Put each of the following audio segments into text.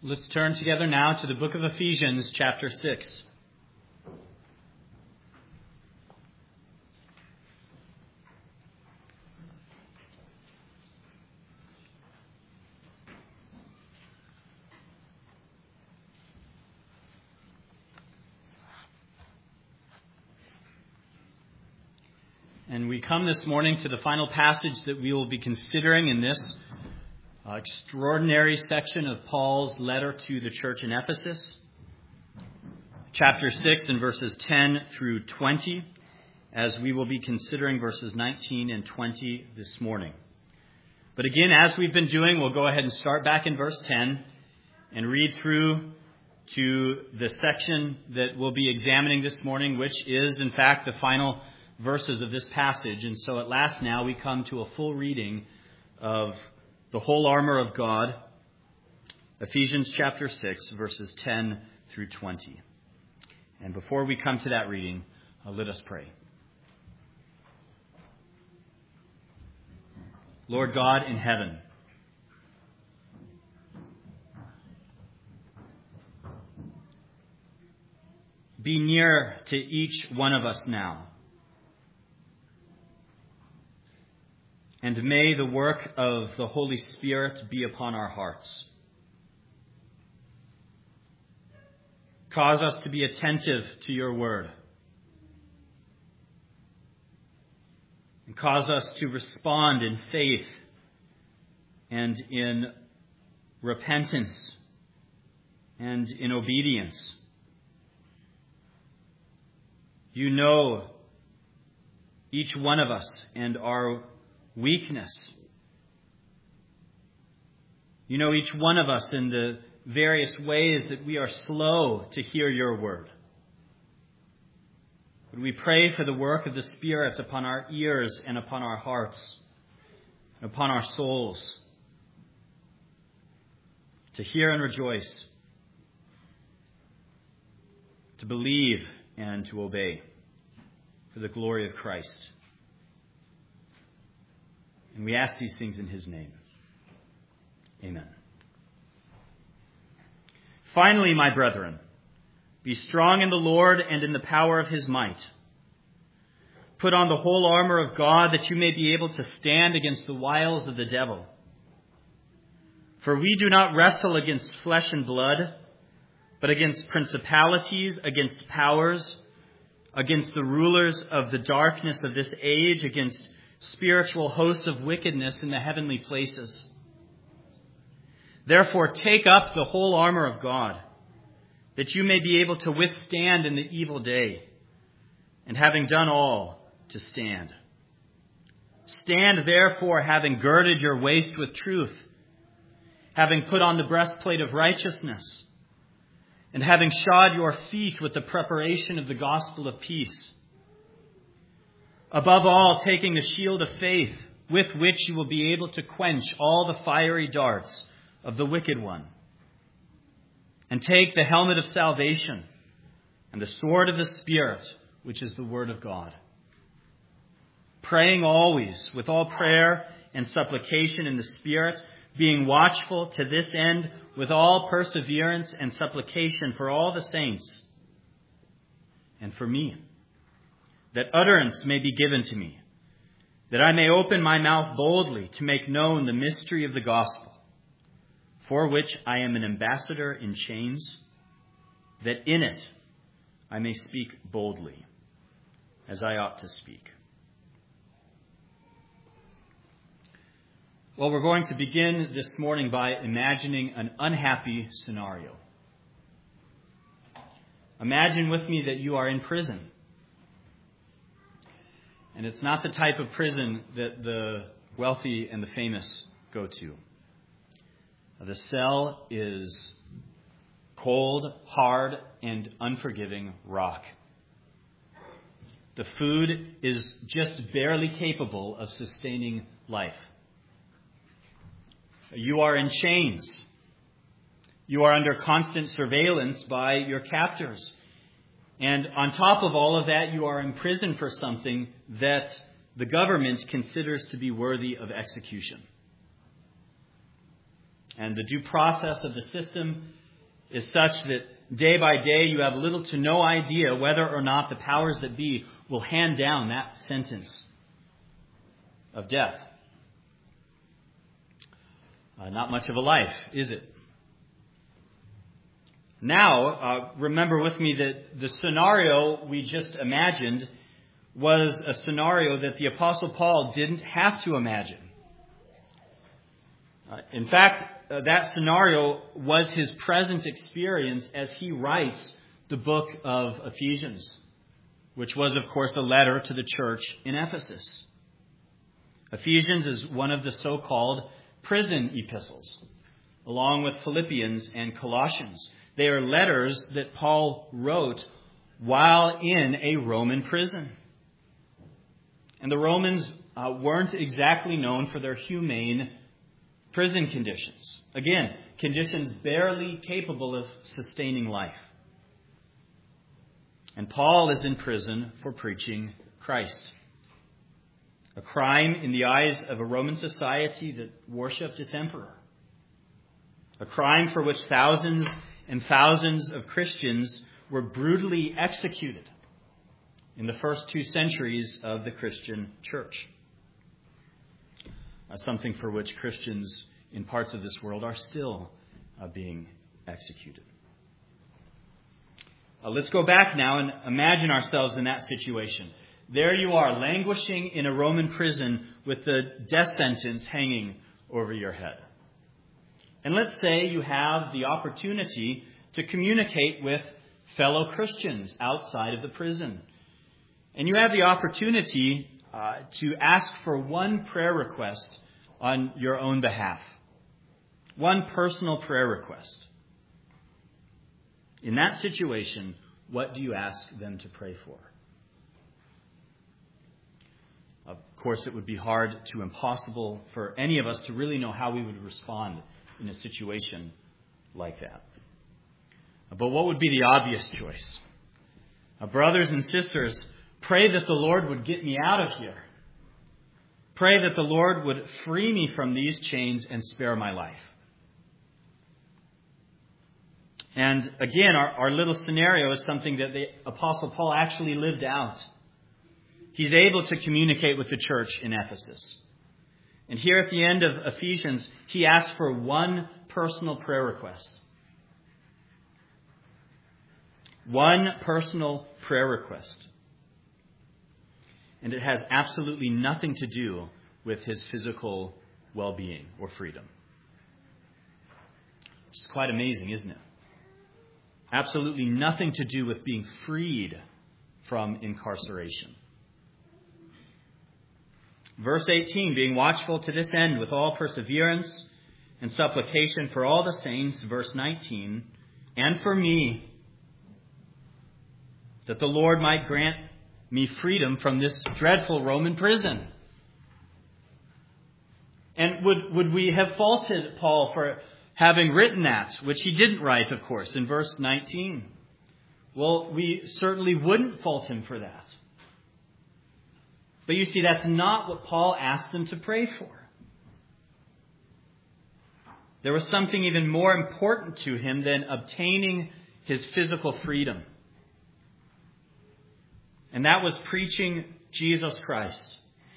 Let's turn together now to the book of Ephesians, chapter 6. And we come this morning to the final passage that we will be considering in this extraordinary section of Paul's letter to the church in Ephesus. Chapter 6 and verses 10 through 20, as we will be considering verses 19 and 20 this morning. But again, as we've been doing, we'll go ahead and start back in verse 10 and read through to the section that we'll be examining this morning, which is, in fact, the final verses of this passage. And so at last now we come to a full reading of the whole armor of God, Ephesians chapter 6, verses 10 through 20. And before we come to that reading, let us pray. Lord God in heaven, be near to each one of us now. And may the work of the Holy Spirit be upon our hearts. Cause us to be attentive to your word. And cause us to respond in faith and in repentance and in obedience. You know each one of us and our weakness. You know each one of us in the various ways that we are slow to hear your word. Would we pray for the work of the Spirit upon our ears and upon our hearts, and upon our souls, to hear and rejoice, to believe and to obey for the glory of Christ. And we ask these things in his name. Amen. Finally, my brethren, be strong in the Lord and in the power of his might. Put on the whole armor of God that you may be able to stand against the wiles of the devil. For we do not wrestle against flesh and blood, but against principalities, against powers, against the rulers of the darkness of this age, against spiritual hosts of wickedness in the heavenly places. Therefore, take up the whole armor of God, that you may be able to withstand in the evil day, and having done all, to stand. Stand therefore, having girded your waist with truth, having put on the breastplate of righteousness, and having shod your feet with the preparation of the gospel of peace. Above all, taking the shield of faith, with which you will be able to quench all the fiery darts of the wicked one. And take the helmet of salvation and the sword of the Spirit, which is the word of God. Praying always with all prayer and supplication in the Spirit, being watchful to this end with all perseverance and supplication for all the saints and for me, that utterance may be given to me, that I may open my mouth boldly to make known the mystery of the gospel, for which I am an ambassador in chains, that in it I may speak boldly, as I ought to speak. Well, we're going to begin this morning by imagining an unhappy scenario. Imagine with me that you are in prison. And it's not the type of prison that the wealthy and the famous go to. The cell is cold, hard, and unforgiving rock. The food is just barely capable of sustaining life. You are in chains. You are under constant surveillance by your captors. And on top of all of that, you are in prison for something that the government considers to be worthy of execution. And the due process of the system is such that day by day you have little to no idea whether or not the powers that be will hand down that sentence of death. Not much of a life, is it? Now, remember with me that the scenario we just imagined was a scenario that the Apostle Paul didn't have to imagine. In fact, that scenario was his present experience as he writes the book of Ephesians, which was, of course, a letter to the church in Ephesus. Ephesians is one of the so-called prison epistles, along with Philippians and Colossians. They are letters that Paul wrote while in a Roman prison. And the Romans weren't exactly known for their humane prison conditions. Again, conditions barely capable of sustaining life. And Paul is in prison for preaching Christ. A crime in the eyes of a Roman society that worshipped its emperor. A crime for which thousands and thousands of Christians were brutally executed in the first 2 centuries of the Christian church. Something for which Christians in parts of this world are still being executed. Let's go back now and imagine ourselves in that situation. There you are, languishing in a Roman prison with the death sentence hanging over your head. And let's say you have the opportunity to communicate with fellow Christians outside of the prison. And you have the opportunity to ask for one prayer request on your own behalf. One personal prayer request. In that situation, what do you ask them to pray for? Of course, it would be hard to impossible for any of us to really know how we would respond in a situation like that. But what would be the obvious choice? Brothers and sisters, pray that the Lord would get me out of here. Pray that the Lord would free me from these chains and spare my life. And again, our little scenario is something that the Apostle Paul actually lived out. He's able to communicate with the church in Ephesus. And here at the end of Ephesians, he asks for one personal prayer request. One personal prayer request. And it has absolutely nothing to do with his physical well-being or freedom. Which is quite amazing, isn't it? Absolutely nothing to do with being freed from incarceration. Verse 18, being watchful to this end with all perseverance and supplication for all the saints. Verse 19, and for me, that the Lord might grant me freedom from this dreadful Roman prison. And would we have faulted Paul for having written that, which he didn't write, of course, in verse 19? Well, we certainly wouldn't fault him for that. But you see, that's not what Paul asked them to pray for. There was something even more important to him than obtaining his physical freedom. And that was preaching Jesus Christ.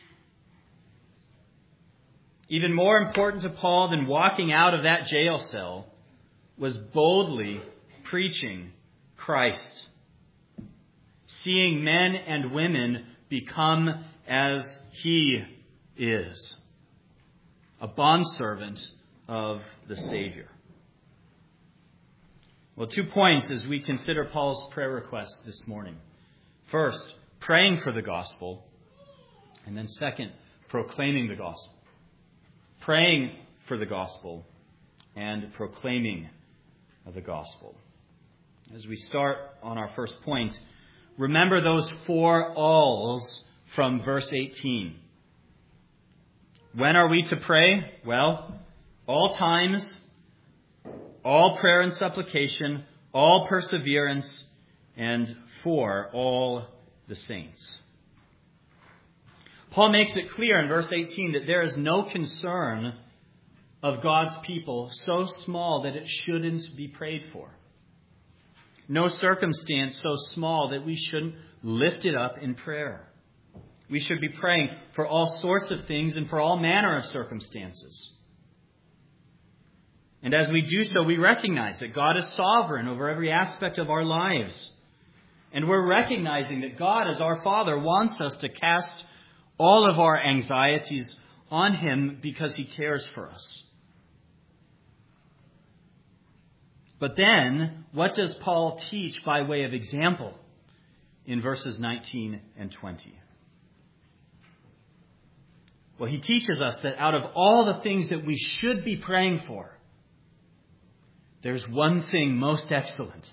Even more important to Paul than walking out of that jail cell was boldly preaching Christ. Seeing men and women become as he is. A bondservant of the Savior. Well, 2 points as we consider Paul's prayer request this morning. First, praying for the gospel. And then second, proclaiming the gospel. Praying for the gospel and proclaiming the gospel. As we start on our first point, remember those 4 alls from verse 18. When are we to pray? Well, all times, all prayer and supplication, all perseverance, and for all the saints. Paul makes it clear in verse 18 that there is no concern of God's people so small that it shouldn't be prayed for. No circumstance so small that we shouldn't lift it up in prayer. We should be praying for all sorts of things and for all manner of circumstances. And as we do so, we recognize that God is sovereign over every aspect of our lives. And we're recognizing that God, as our Father, wants us to cast all of our anxieties on Him because He cares for us. But then, what does Paul teach by way of example in verses 19 and 20? Well, he teaches us that out of all the things that we should be praying for, there's one thing most excellent.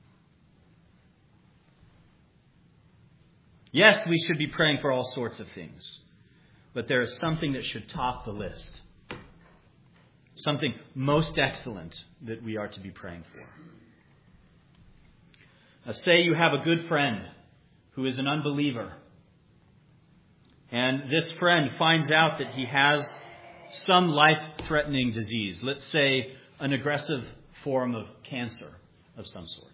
Yes, we should be praying for all sorts of things, but there is something that should top the list. Something most excellent that we are to be praying for. Say you have a good friend who is an unbeliever, and this friend finds out that he has some life-threatening disease, let's say an aggressive form of cancer of some sort.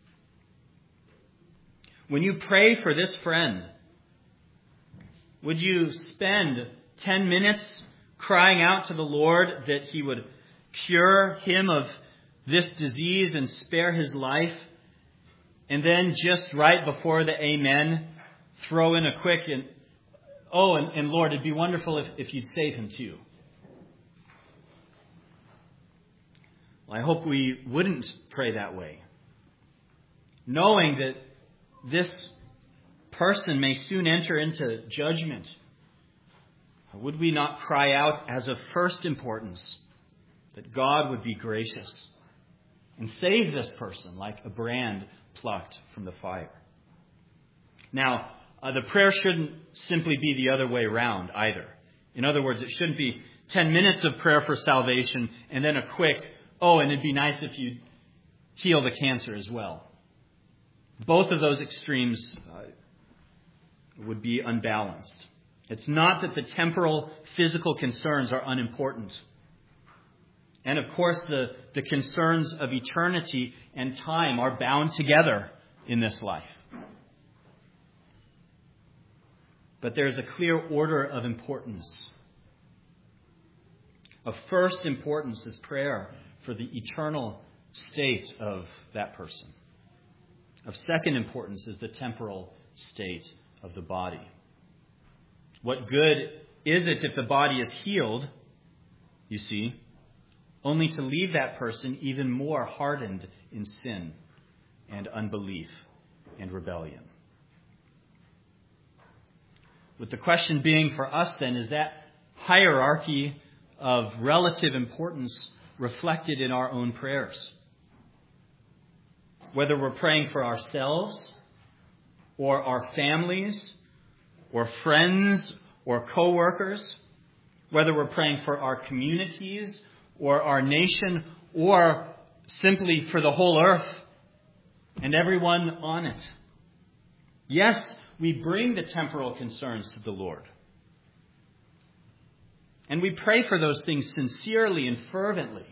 When you pray for this friend, would you spend 10 minutes crying out to the Lord that He would cure him of this disease and spare his life, and then just right before the amen, throw in a quick and Lord, it'd be wonderful if you'd save him too. Well, I hope we wouldn't pray that way, knowing that this person may soon enter into judgment. Would we not cry out as of first importance that God would be gracious and save this person like a brand plucked from the fire? Now, the prayer shouldn't simply be the other way around either. In other words, it shouldn't be 10 minutes of prayer for salvation and then a quick, and it'd be nice if you'd heal the cancer as well. Both of those extremes would be unbalanced. It's not that the temporal, physical concerns are unimportant. And of course, the concerns of eternity and time are bound together in this life. But there's a clear order of importance. Of first importance is prayer for the eternal state of that person. Of second importance is the temporal state of the body. What good is it if the body is healed, you see, only to leave that person even more hardened in sin and unbelief and rebellion? With the question being for us then, is that hierarchy of relative importance reflected in our own prayers? Whether we're praying for ourselves or our families or friends or co-workers, whether we're praying for our communities or our nation or simply for the whole earth and everyone on it. Yes, we bring the temporal concerns to the Lord. And we pray for those things sincerely and fervently.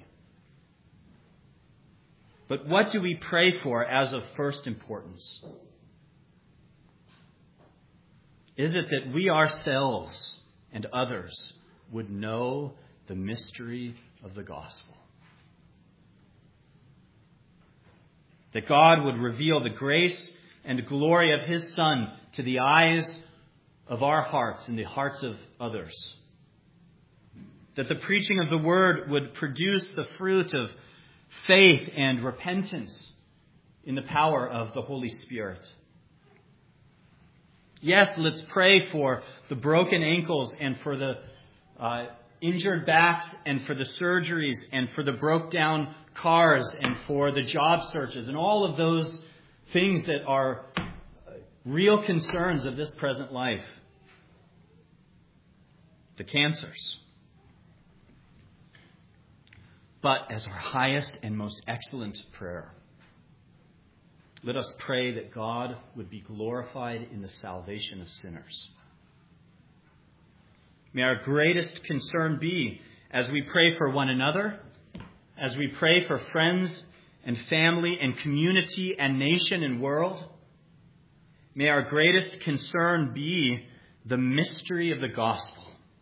But what do we pray for as of first importance? Is it that we ourselves and others would know the mystery of the gospel? That God would reveal the grace and glory of His Son to the eyes of our hearts and the hearts of others. That the preaching of the Word would produce the fruit of faith and repentance in the power of the Holy Spirit. Yes, let's pray for the broken ankles and for the injured backs and for the surgeries and for the broke down cars and for the job searches and all of those things that are real concerns of this present life. The cancers. But as our highest and most excellent prayer, let us pray that God would be glorified in the salvation of sinners. May our greatest concern be, as we pray for one another, as we pray for friends and family and community and nation and world, may our greatest concern be the mystery of the gospel,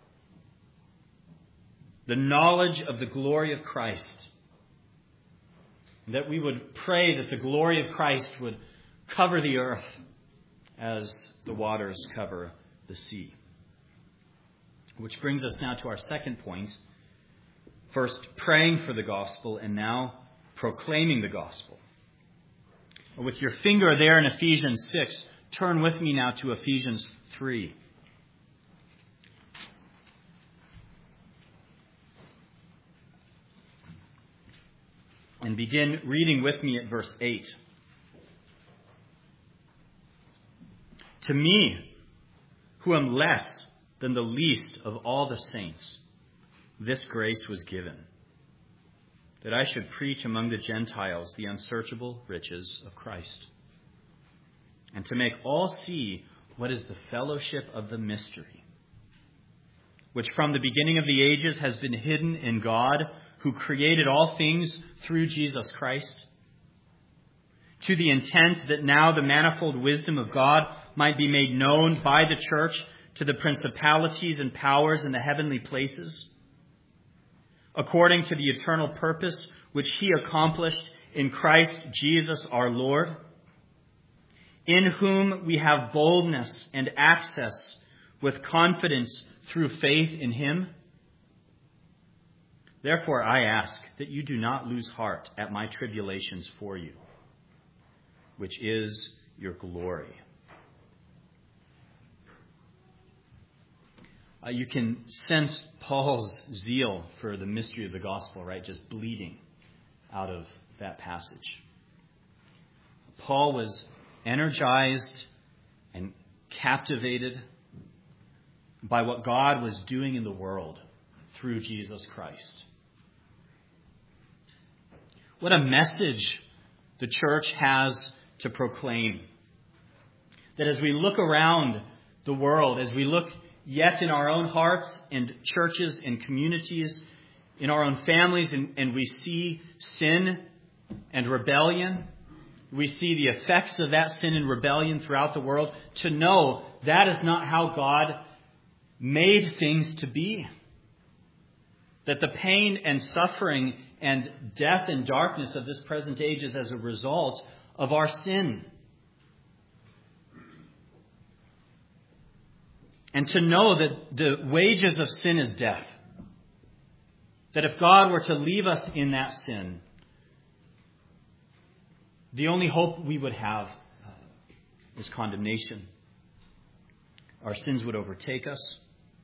the knowledge of the glory of Christ, that we would pray that the glory of Christ would cover the earth as the waters cover the sea. Which brings us now to our second point. First, praying for the gospel, and now proclaiming the gospel. With your finger there in Ephesians 6, turn with me now to Ephesians 3. And begin reading with me at verse 8. To me, who am less than the least of all the saints, this grace was given, that I should preach among the Gentiles the unsearchable riches of Christ, and to make all see what is the fellowship of the mystery, which from the beginning of the ages has been hidden in God, who created all things through Jesus Christ, to the intent that now the manifold wisdom of God might be made known by the church to the principalities and powers in the heavenly places, according to the eternal purpose which he accomplished in Christ Jesus our Lord, in whom we have boldness and access with confidence through faith in him. Therefore I ask that you do not lose heart at my tribulations for you, which is your glory. You can sense Paul's zeal for the mystery of the gospel, right? Just bleeding out of that passage. Paul was energized and captivated by what God was doing in the world through Jesus Christ. What a message the church has to proclaim. That as we look around the world, as we look yet in our own hearts and churches and communities, in our own families, and we see sin and rebellion, we see the effects of that sin and rebellion throughout the world, to know that is not how God made things to be. That the pain and suffering and death and darkness of this present age is as a result of our sin. And to know that the wages of sin is death. That if God were to leave us in that sin, the only hope we would have is condemnation. Our sins would overtake us,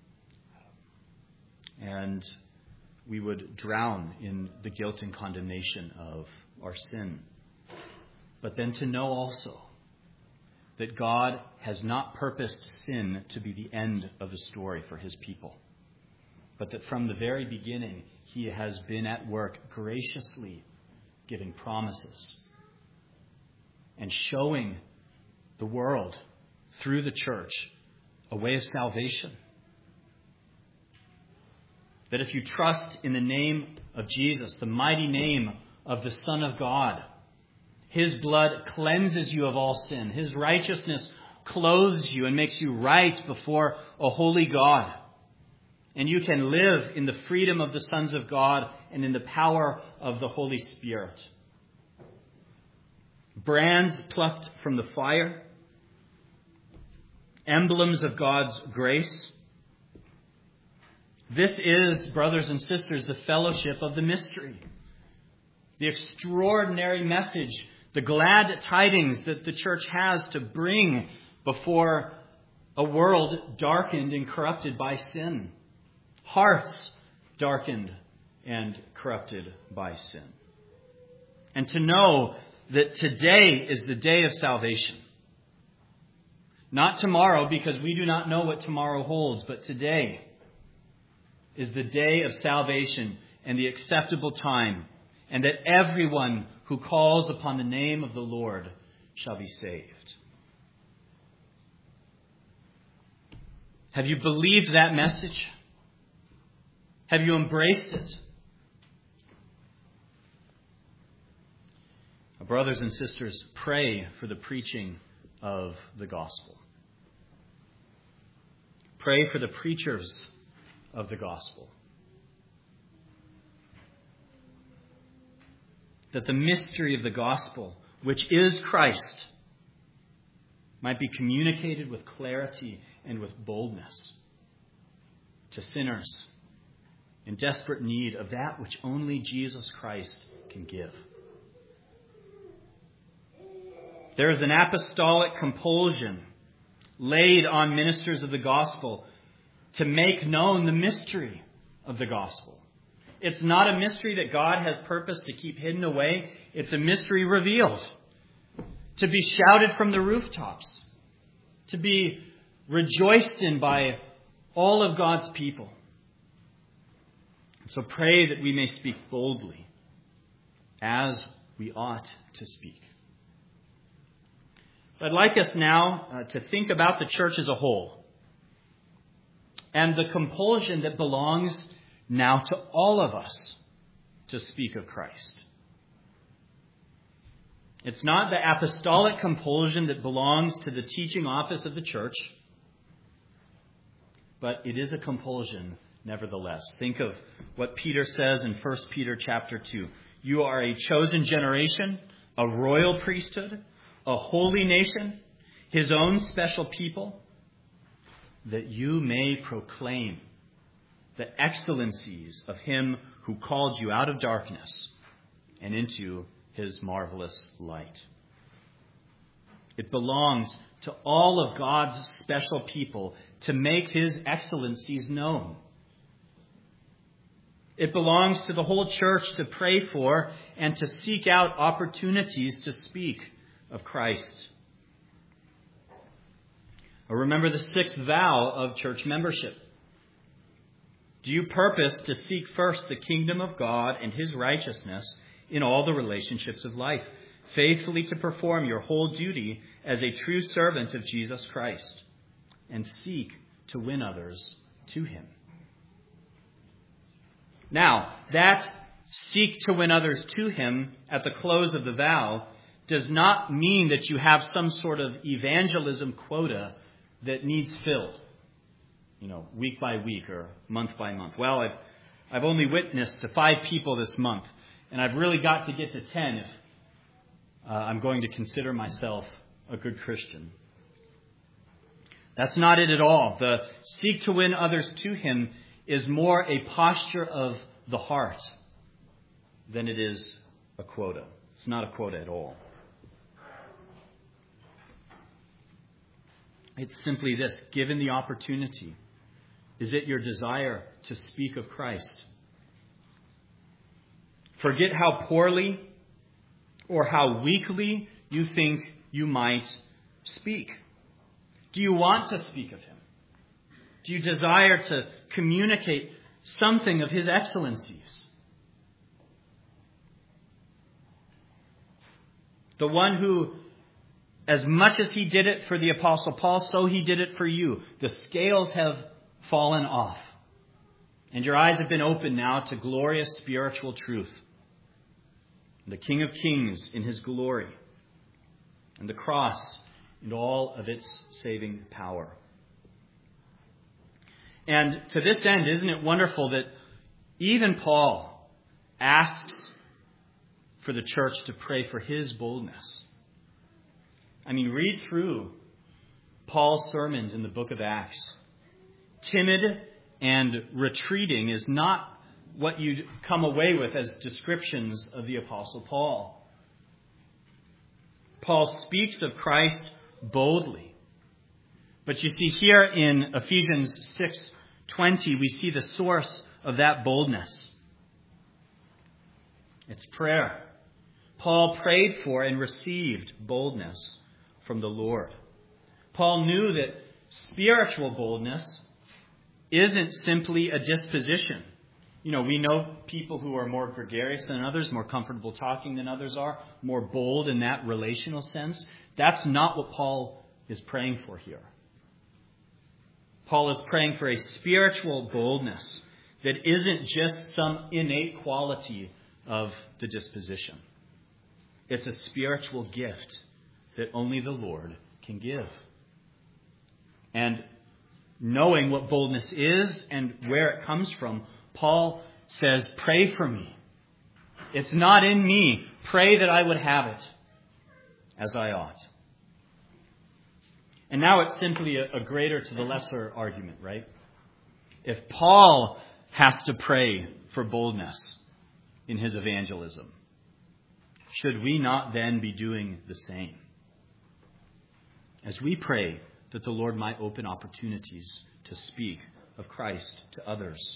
and we would drown in the guilt and condemnation of our sin. But then to know also that God has not purposed sin to be the end of the story for his people, but that from the very beginning he has been at work graciously giving promises and showing the world through the church a way of salvation. That if you trust in the name of Jesus, the mighty name of the Son of God, his blood cleanses you of all sin. His righteousness clothes you and makes you right before a holy God. And you can live in the freedom of the sons of God and in the power of the Holy Spirit. Brands plucked from the fire, emblems of God's grace. This is, brothers and sisters, the fellowship of the mystery. The extraordinary message, the glad tidings that the church has to bring before a world darkened and corrupted by sin. Hearts darkened and corrupted by sin. And to know that today is the day of salvation. Not tomorrow, because we do not know what tomorrow holds, but today is the day of salvation and the acceptable time, and that everyone who calls upon the name of the Lord shall be saved. Have you believed that message? Have you embraced it? Brothers and sisters, pray for the preaching of the gospel. Pray for the preachers of the gospel. That the mystery of the gospel, which is Christ, might be communicated with clarity and with boldness to sinners in desperate need of that which only Jesus Christ can give. There is an apostolic compulsion laid on ministers of the gospel to make known the mystery of the gospel. It's not a mystery that God has purposed to keep hidden away. It's a mystery revealed, to be shouted from the rooftops, to be rejoiced in by all of God's people. So pray that we may speak boldly as we ought to speak. I'd like us now to think about the church as a whole and the compulsion that belongs now to all of us to speak of Christ. It's not the apostolic compulsion that belongs to the teaching office of the church, but it is a compulsion nevertheless. Think of what Peter says in 1 Peter chapter 2. You are a chosen generation, a royal priesthood, a holy nation, his own special people, that you may proclaim the excellencies of him who called you out of darkness and into his marvelous light. It belongs to all of God's special people to make his excellencies known. It belongs to the whole church to pray for and to seek out opportunities to speak of Christ. Or remember the sixth vow of church membership. Do you purpose to seek first the kingdom of God and his righteousness in all the relationships of life, faithfully to perform your whole duty as a true servant of Jesus Christ, and seek to win others to him? Now, that seek to win others to him at the close of the vow does not mean that you have some sort of evangelism quota that needs filled, week by week or month by month. Well, I've only witnessed to 5 people this month, and I've really got to get to 10 if I'm going to consider myself a good Christian. That's not it at all. The seek to win others to him is more a posture of the heart than it is a quota. It's not a quota at all. It's simply this: given the opportunity, is it your desire to speak of Christ? Forget how poorly or how weakly you think you might speak. Do you want to speak of him? Do you desire to communicate something of his excellencies? The one who, as much as he did it for the Apostle Paul, so he did it for you. The scales have fallen off, and your eyes have been opened now to glorious spiritual truth. The King of Kings in his glory, and the cross and all of its saving power. And to this end, isn't it wonderful that even Paul asks for the church to pray for his boldness? I mean, read through Paul's sermons in the book of Acts. Timid and retreating is not what you'd come away with as descriptions of the Apostle Paul. Paul speaks of Christ boldly. But you see here in Ephesians 6:20, we see the source of that boldness. It's prayer. Paul prayed for and received boldness from the Lord. Paul knew that spiritual boldness isn't simply a disposition. We know people who are more gregarious than others, more comfortable talking than others are, more bold in that relational sense. That's not what Paul is praying for here. Paul is praying for a spiritual boldness that isn't just some innate quality of the disposition. It's a spiritual gift that only the Lord can give. And knowing what boldness is and where it comes from, Paul says, pray for me. It's not in me. Pray that I would have it as I ought. And now it's simply a greater to the lesser argument, right? If Paul has to pray for boldness in his evangelism, should we not then be doing the same? As we pray that the Lord might open opportunities to speak of Christ to others.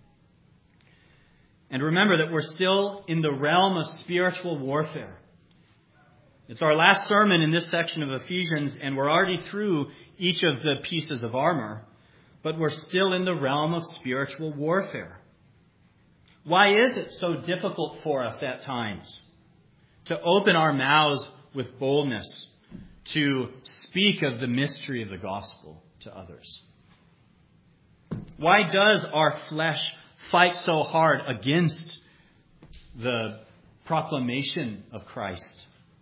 And remember that we're still in the realm of spiritual warfare. It's our last sermon in this section of Ephesians, and we're already through each of the pieces of armor, but we're still in the realm of spiritual warfare. Why is it so difficult for us at times to open our mouths with boldness to speak of the mystery of the gospel to others? Why does our flesh fight so hard against the proclamation of Christ?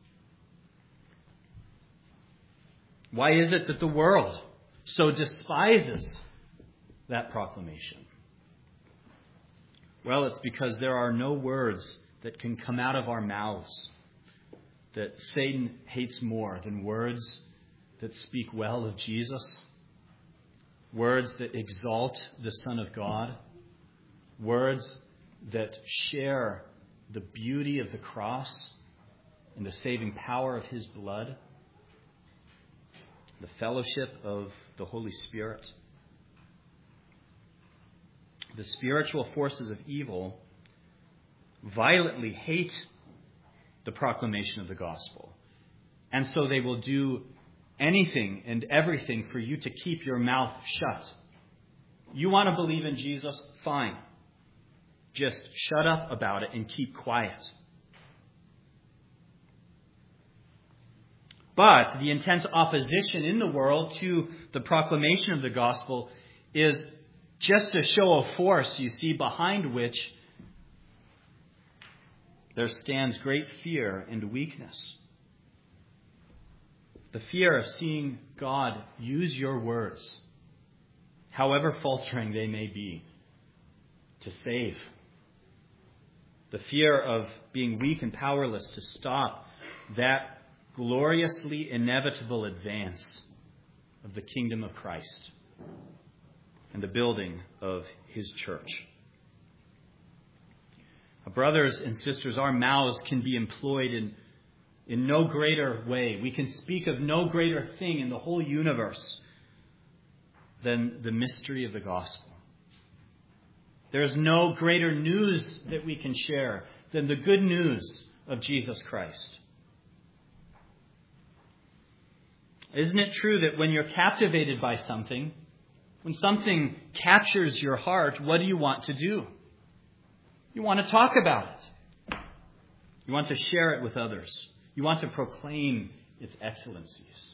Why is it that the world so despises that proclamation? Well, it's because there are no words that can come out of our mouths that Satan hates more than words that speak well of Jesus, words that exalt the Son of God, words that share the beauty of the cross and the saving power of his blood, the fellowship of the Holy Spirit. The spiritual forces of evil violently hate the proclamation of the gospel. And so they will do anything and everything for you to keep your mouth shut. You want to believe in Jesus? Fine. Just shut up about it and keep quiet. But the intense opposition in the world to the proclamation of the gospel is just a show of force, you see, behind which there stands great fear and weakness. The fear of seeing God use your words, however faltering they may be, to save. The fear of being weak and powerless to stop that gloriously inevitable advance of the kingdom of Christ and the building of his church. Brothers and sisters, our mouths can be employed in no greater way. We can speak of no greater thing in the whole universe than the mystery of the gospel. There is no greater news that we can share than the good news of Jesus Christ. Isn't it true that when you're captivated by something, when something captures your heart, what do you want to do? You want to talk about it. You want to share it with others. You want to proclaim its excellencies.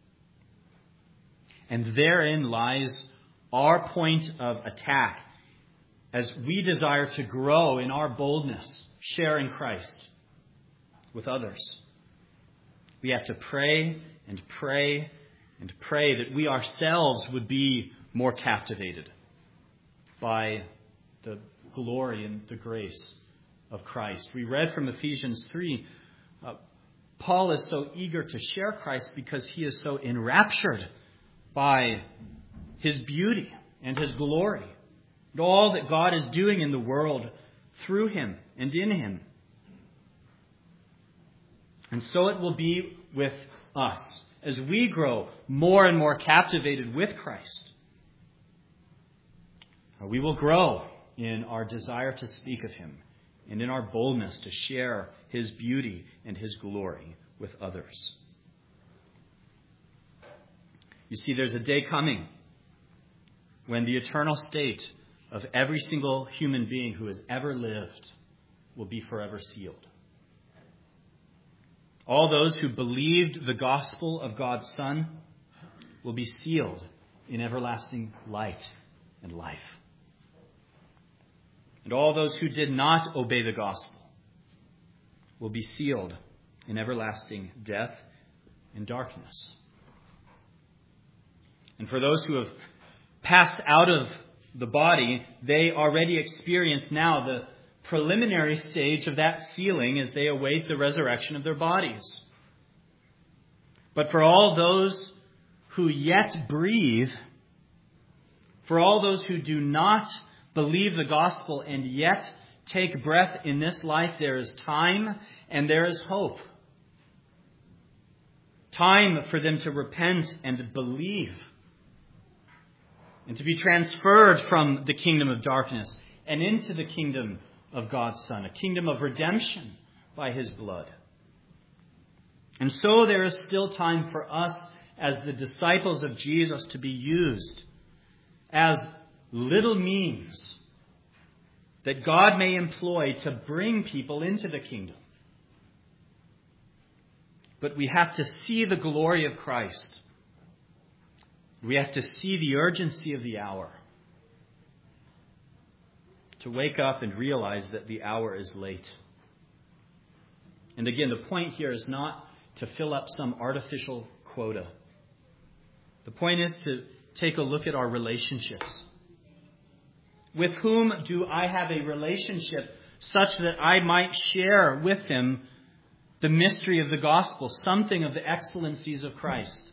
And therein lies our point of attack as we desire to grow in our boldness, sharing Christ with others. We have to pray and pray and pray that we ourselves would be more captivated by the glory and the grace of Christ. We read from Ephesians 3, Paul is so eager to share Christ because he is so enraptured by his beauty and his glory and all that God is doing in the world through him and in him. And so it will be with us as we grow more and more captivated with Christ. We will grow in our desire to speak of him and in our boldness to share his beauty and his glory with others. You see, there's a day coming when the eternal state of every single human being who has ever lived will be forever sealed. All those who believed the gospel of God's Son will be sealed in everlasting light and life. And all those who did not obey the gospel will be sealed in everlasting death and darkness. And for those who have passed out of the body, they already experience now the preliminary stage of that sealing as they await the resurrection of their bodies. But for all those who yet breathe, for all those who do not believe the gospel and yet take breath in this life, there is time and there is hope. Time for them to repent and believe, and to be transferred from the kingdom of darkness and into the kingdom of God's Son, a kingdom of redemption by his blood. And so there is still time for us as the disciples of Jesus to be used as little means that God may employ to bring people into the kingdom. But we have to see the glory of Christ. We have to see the urgency of the hour. To wake up and realize that the hour is late. And again, the point here is not to fill up some artificial quota. The point is to take a look at our relationships. With whom do I have a relationship such that I might share with them the mystery of the gospel, something of the excellencies of Christ?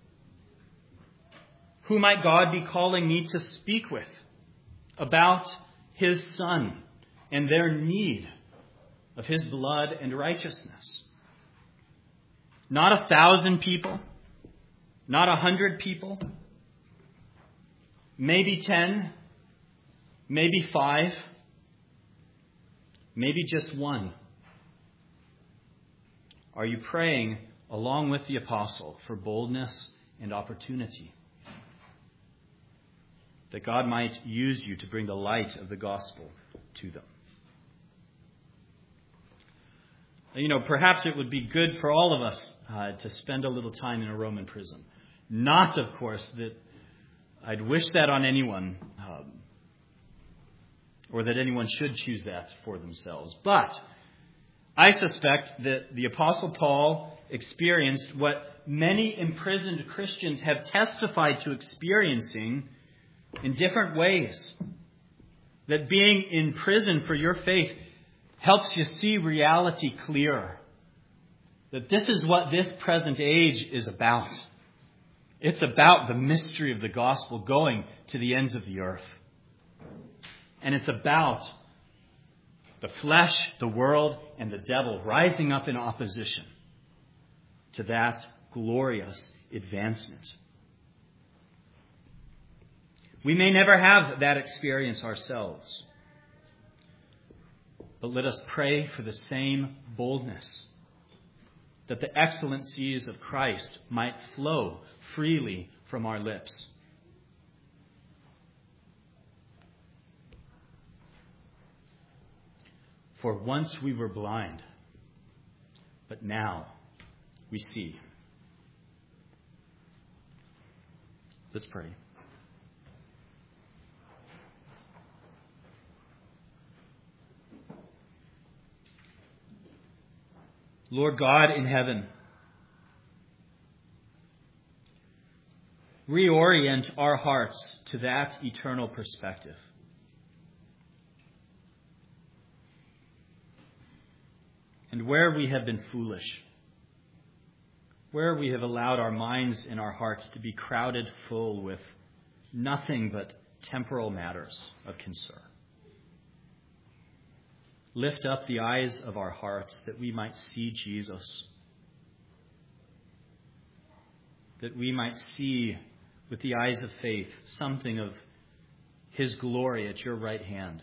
Who might God be calling me to speak with about his Son and their need of his blood and righteousness? Not 1,000 people, not 100 people, maybe 10, maybe 5, maybe just 1. Are you praying along with the apostle for boldness and opportunity? That God might use you to bring the light of the gospel to them. Perhaps it would be good for all of us to spend a little time in a Roman prison. Not, of course, that I'd wish that on anyone, or that anyone should choose that for themselves. But I suspect that the Apostle Paul experienced what many imprisoned Christians have testified to experiencing in different ways. That being in prison for your faith helps you see reality clearer. That this is what this present age is about. It's about the mystery of the gospel going to the ends of the earth. And it's about the flesh, the world, and the devil rising up in opposition to that glorious advancement. We may never have that experience ourselves. But let us pray for the same boldness, that the excellencies of Christ might flow freely from our lips. For once we were blind, but now we see. Let's pray. Lord God in heaven, reorient our hearts to that eternal perspective. And where we have been foolish, where we have allowed our minds and our hearts to be crowded full with nothing but temporal matters of concern, lift up the eyes of our hearts that we might see Jesus, that we might see with the eyes of faith something of his glory at your right hand,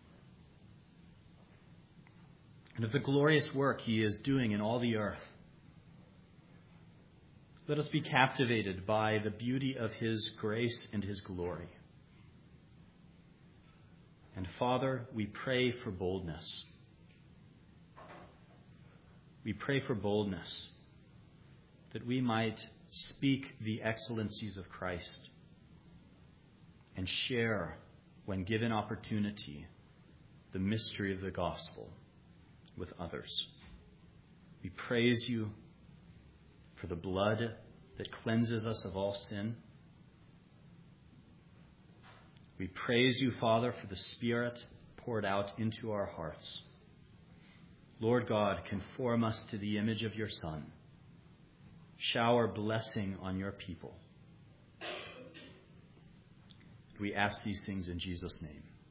and of the glorious work he is doing in all the earth. Let us be captivated by the beauty of his grace and his glory. And Father, we pray for boldness. We pray for boldness that we might speak the excellencies of Christ and share, when given opportunity, the mystery of the gospel with others. We praise you for the blood that cleanses us of all sin. We praise you, Father, for the Spirit poured out into our hearts. Lord God, conform us to the image of your Son. Shower blessing on your people. We ask these things in Jesus' name.